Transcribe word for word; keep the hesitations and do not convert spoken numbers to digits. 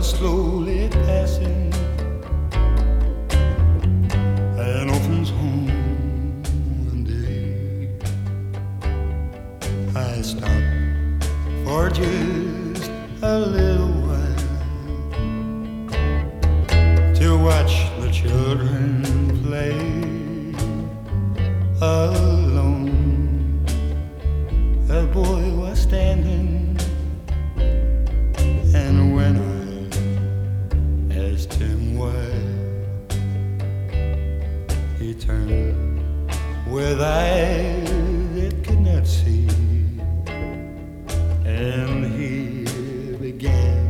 slowly passing an orphan's home one day. I stopped for just a little while to watch the children